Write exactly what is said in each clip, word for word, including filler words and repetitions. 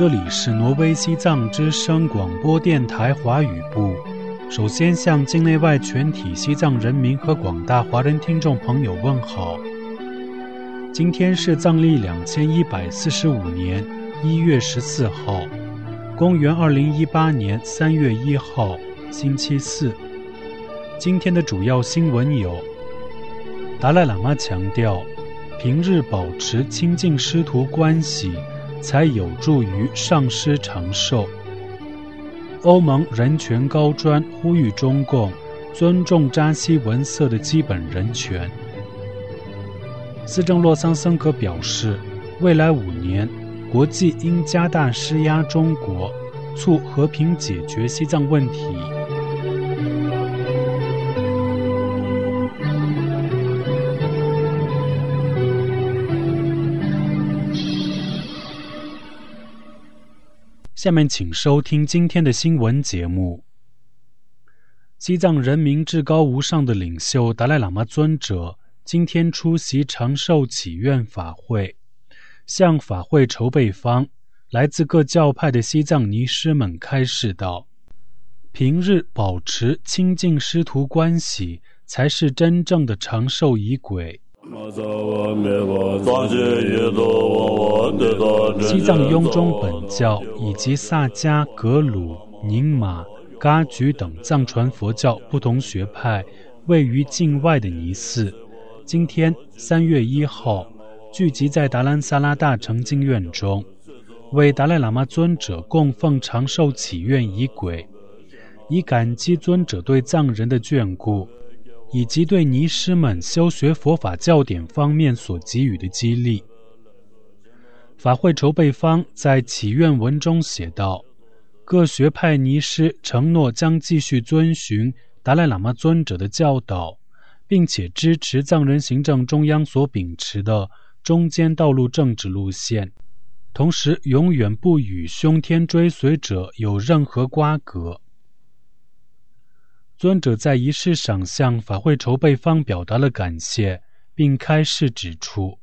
这里是挪威西藏之声广播电台华语部。首先向境内外全体西藏人民和广大华人听众朋友问好。今天是藏历两千一百四十五年一月十四号，公元二零一八年三月一号，星期四。今天的主要新闻有：达赖喇嘛强调，平日保持亲近师徒关系，才有助于上师长寿。欧盟人权高专呼吁中共尊重扎西文色的基本人权。司政洛桑森格表示，未来五年，国际应加大施压中国，促和平解决西藏问题。下面请收听今天的新闻节目。西藏人民至高无上的领袖达赖喇嘛尊者今天出席长寿祈愿法会，向法会筹备方来自各教派的西藏尼师们开示道：平日保持亲近师徒关系，才是真正的长寿仪轨。西藏雍中本教以及萨迦、格鲁、宁玛、噶举等藏传佛教不同学派位于境外的尼寺，今天三月一号聚集在达兰萨拉大成经院中，为达赖喇嘛尊者供奉长寿祈愿仪轨，以感激尊者对藏人的眷顾，以及对尼师们修学佛法教典方面所给予的激励。法会筹备方在祈愿文中写道：各学派尼师承诺将继续遵循达赖喇嘛尊者的教导，并且支持藏人行政中央所秉持的中间道路政治路线，同时永远不与凶天追随者有任何瓜葛。尊者在仪式上向法会筹备方表达了感谢，并开示指出：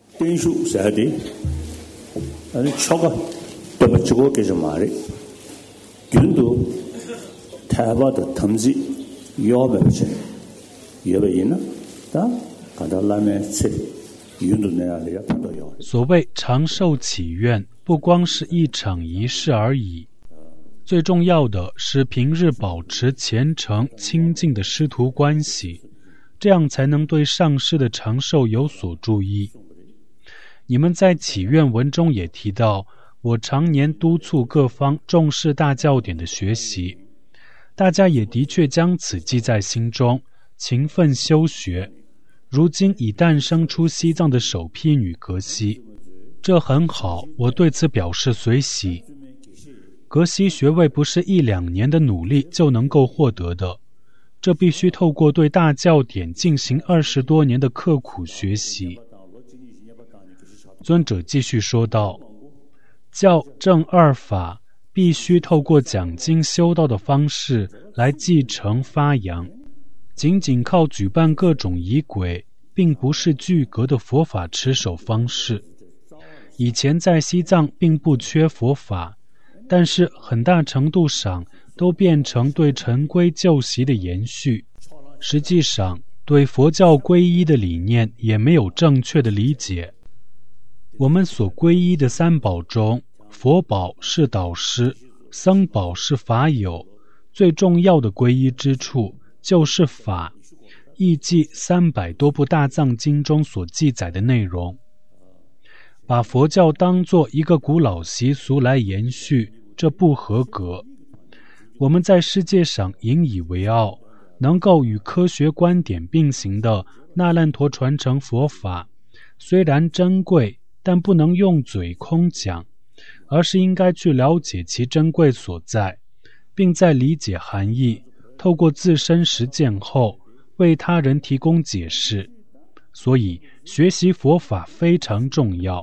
所谓长寿祈愿，不光是一场仪式而已，最重要的是平日保持虔诚亲近的师徒关系，这样才能对上师的长寿有所注意。你们在祈愿文中也提到，我常年督促各方重视大教典的学习，大家也的确将此记在心中，勤奋修学。如今已诞生出西藏的首批女格西，这很好，我对此表示随喜。格西学位不是一两年的努力就能够获得的，这必须透过对大教典进行二十多年的刻苦学习。尊者继续说道：教正二法必须透过讲经修道的方式来继承发扬，仅仅靠举办各种仪轨并不是具格的佛法持守方式。以前在西藏并不缺佛法，但是很大程度上都变成对陈规旧习的延续，实际上对佛教皈依的理念也没有正确的理解。我们所皈依的三宝中，佛宝是导师，僧宝是法友，最重要的皈依之处就是法，亦即三百多部大藏经中所记载的内容。把佛教当作一个古老习俗来延续，这不合格。我们在世界上引以为傲，能够与科学观点并行的那烂陀传承佛法，虽然珍贵，但不能用嘴空讲，而是应该去了解其珍贵所在，并在理解含义，透过自身实践后，为他人提供解释。所以，学习佛法非常重要。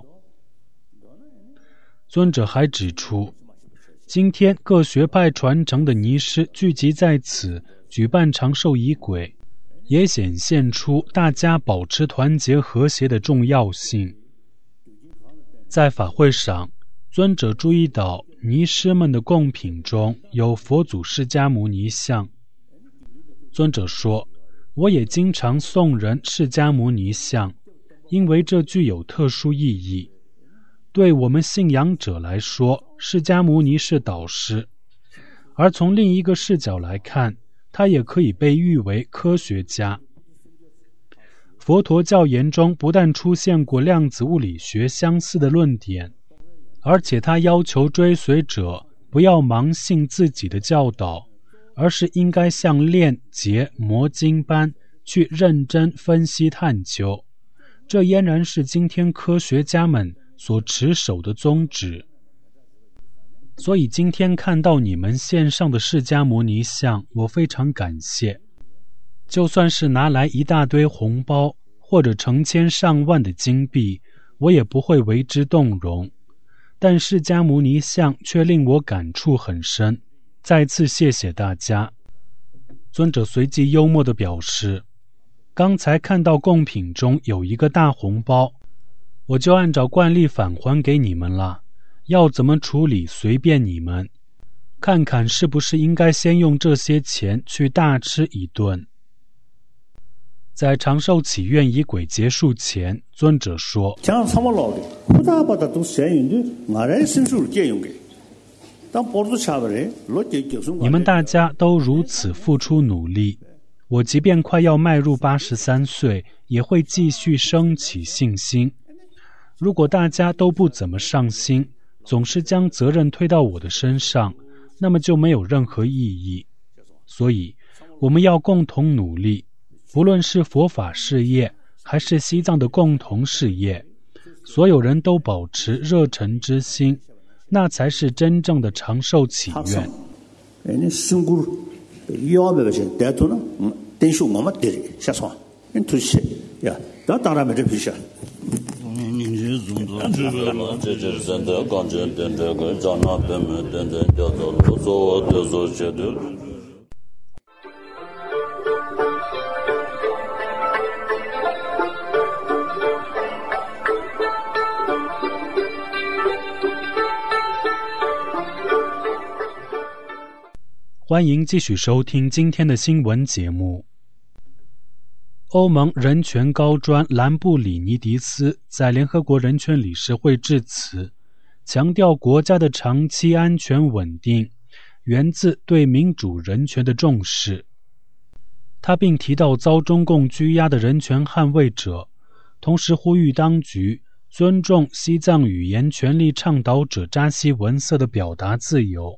尊者还指出，今天各学派传承的尼师聚集在此举办长寿仪轨，也显现出大家保持团结和谐的重要性。在法会上， 尊者注意到尼师们的贡品中有佛祖释迦牟尼像。尊者说，我也经常送人释迦牟尼像，因为这具有特殊意义。对我们信仰者来说，释迦牟尼是导师，而从另一个视角来看，他也可以被誉为科学家。佛陀教言中不但出现过量子物理学相似的论点，而且他要求追随者不要盲信自己的教导，而是应该像炼结磨金般去认真分析探究。这俨然是今天科学家们所持守的宗旨。所以今天看到你们献上的释迦牟尼像，我非常感谢。就算是拿来一大堆红包或者成千上万的金币，我也不会为之动容。但释迦牟尼像却令我感触很深，再次谢谢大家。尊者随即幽默地表示，刚才看到贡品中有一个大红包，我就按照惯例返还给你们了，要怎么处理随便你们，看看是不是应该先用这些钱去大吃一顿。在长寿祈愿仪轨结束前，尊者说，你们大家都如此付出努力，我即便快要迈入八十三岁，也会继续升起信心。如果大家都不怎么上心，总是将责任推到我的身上，那么就没有任何意义。所以我们要共同努力，不论是佛法事业还是西藏的共同事业，所有人都保持热忱之心，那才是真正的长寿祈愿。欢迎继续收听今天的新闻节目。欧盟人权高专兰布里尼迪斯在联合国人权理事会致辞，强调国家的长期安全稳定源自对民主人权的重视。他并提到遭中共拘押的人权捍卫者，同时呼吁当局尊重西藏语言权利倡导者扎西文色的表达自由。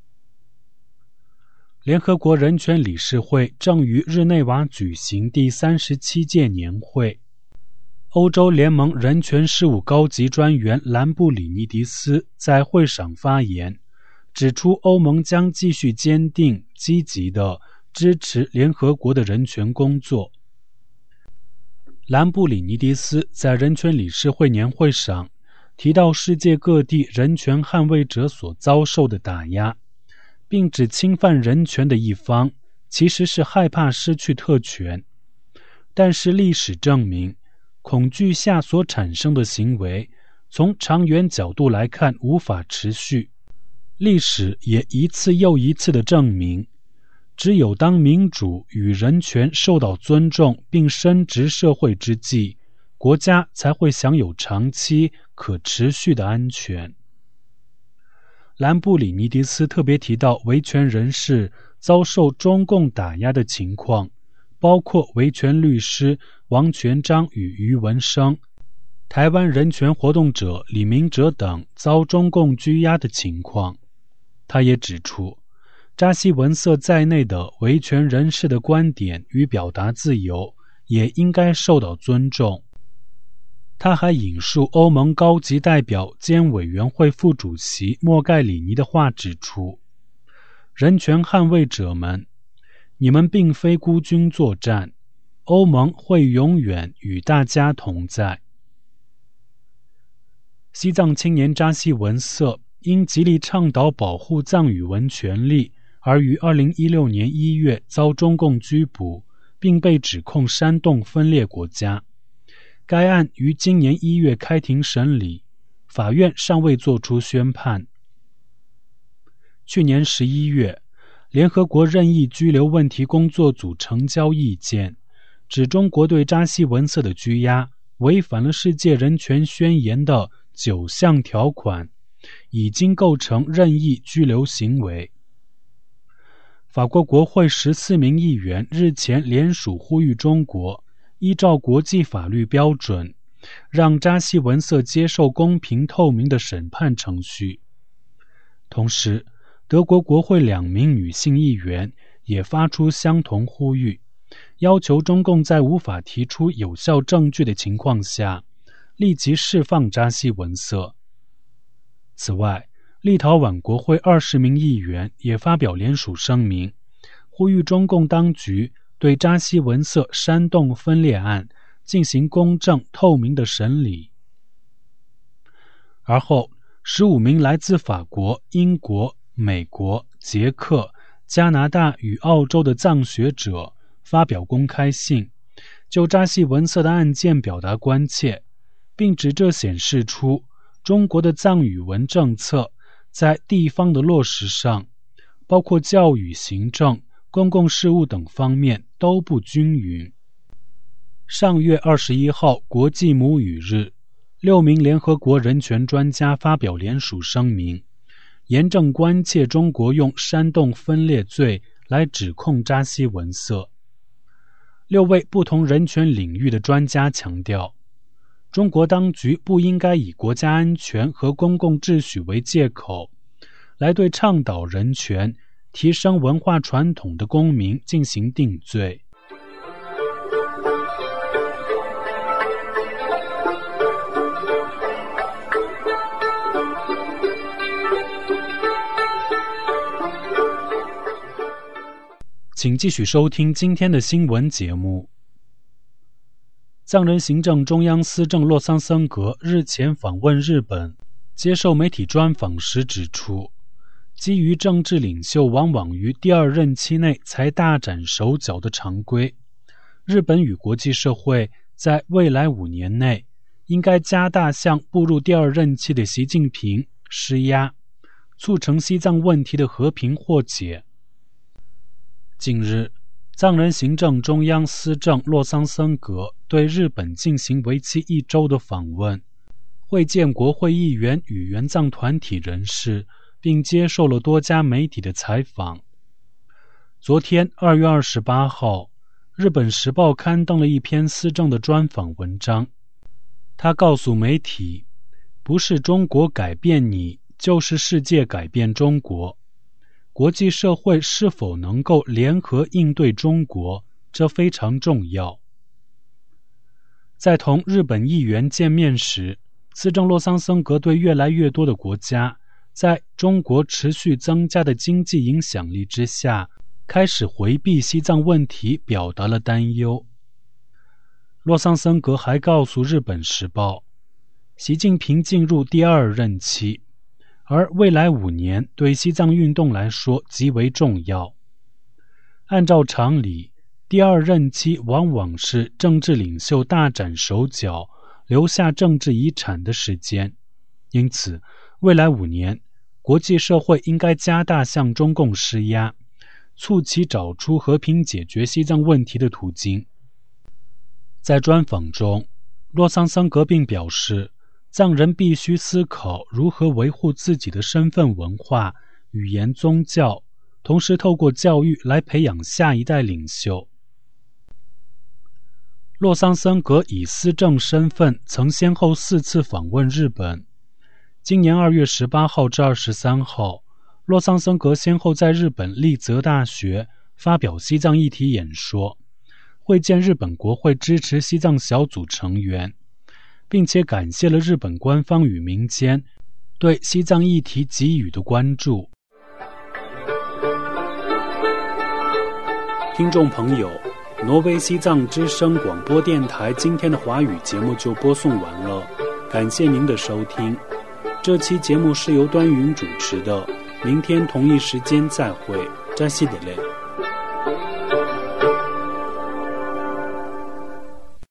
联合国人权理事会正于日内瓦举行第三十七届年会。欧洲联盟人权事务高级专员兰布里尼迪斯在会上发言，指出欧盟将继续坚定、积极地支持联合国的人权工作。兰布里尼迪斯在人权理事会年会上提到世界各地人权捍卫者所遭受的打压，并指侵犯人权的一方其实是害怕失去特权，但是历史证明，恐惧下所产生的行为从长远角度来看无法持续。历史也一次又一次地证明，只有当民主与人权受到尊重并深植社会之际，国家才会享有长期可持续的安全。兰布里尼迪斯特别提到维权人士遭受中共打压的情况，包括维权律师王全璋与余文生、台湾人权活动者李明哲等遭中共拘押的情况。他也指出，扎西文色在内的维权人士的观点与表达自由也应该受到尊重。他还引述欧盟高级代表兼委员会副主席莫盖里尼的话，指出，人权捍卫者们，你们并非孤军作战，欧盟会永远与大家同在。西藏青年扎西文色因极力倡导保护藏语文权利，而于二零一六年一月遭中共拘捕，并被指控煽动分裂国家。该案于今年一月开庭审理， 法院尚未作出宣判。去年十一月，联合国任意拘留问题工作组呈交意见，指中国对扎西文色的拘押违反了世界人权宣言的九项条款，已经构成任意拘留行为。法国国会十四名议员日前联署呼吁中国依照国际法律标准，让扎西文色接受公平透明的审判程序。同时，德国国会两名女性议员也发出相同呼吁，要求中共在无法提出有效证据的情况下，立即释放扎西文色。此外，立陶宛国会二十名议员也发表联署声明，呼吁中共当局对扎西文色煽动分裂案进行公正透明的审理。而后，十五名来自法国、英国、美国、捷克、加拿大与澳洲的藏学者发表公开信，就扎西文色的案件表达关切，并指这显示出中国的藏语文政策在地方的落实上，包括教育、行政、公共事务等方面都不均匀。上月二十一号国际母语日，六名联合国人权专家发表联署声明，严正关切中国用煽动分裂罪来指控扎西文色。六位不同人权领域的专家强调，中国当局不应该以国家安全和公共秩序为借口，来对倡导人权、提升文化传统的公民进行定罪。请继续收听今天的新闻节目。藏人行政中央司政洛桑森格日前访问日本，接受媒体专访时指出，基于政治领袖往往于第二任期内才大展手脚的常规，日本与国际社会在未来五年内应该加大向步入第二任期的习近平施压，促成西藏问题的和平获解。近日，藏人行政中央司政洛桑森格对日本进行为期一周的访问，会见国会议员与原藏团体人士，并接受了多家媒体的采访。昨天二月二十八号，日本时报刊登了一篇司政的专访文章，他告诉媒体，不是中国改变你，就是世界改变中国。国际社会是否能够联合应对中国，这非常重要。在同日本议员见面时，司政洛桑森格对越来越多的国家在中国持续增加的经济影响力之下，开始回避西藏问题表达了担忧。洛桑森格还告诉日本时报，习近平进入第二任期，而未来五年对西藏运动来说极为重要。按照常理，第二任期往往是政治领袖大展手脚、留下政治遗产的时间，因此，未来五年，国际社会应该加大向中共施压，促其找出和平解决西藏问题的途径。在专访中，洛桑森格并表示，藏人必须思考如何维护自己的身份文化、语言、宗教，同时透过教育来培养下一代领袖。洛桑森格以司政身份曾先后四次访问日本。今年二月十八号至二十三号，洛桑森格先后在日本立泽大学发表西藏议题演说，会见日本国会支持西藏小组成员，并且感谢了日本官方与民间对西藏议题给予的关注。听众朋友，挪威西藏之声广播电台今天的华语节目就播送完了，感谢您的收听。这期节目是由端云主持的，明天同一时间再会，扎西德勒。